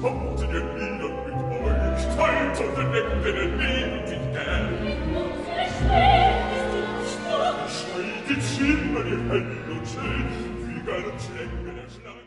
kommt in den Liedern mit euch, teilt und entdeckt, denn er liebt dich gern. Unsere Schwere ist die Sprache. Schreit die Zimmer, ihr hell und schön, wie gern und schlecht, wenn er schneit.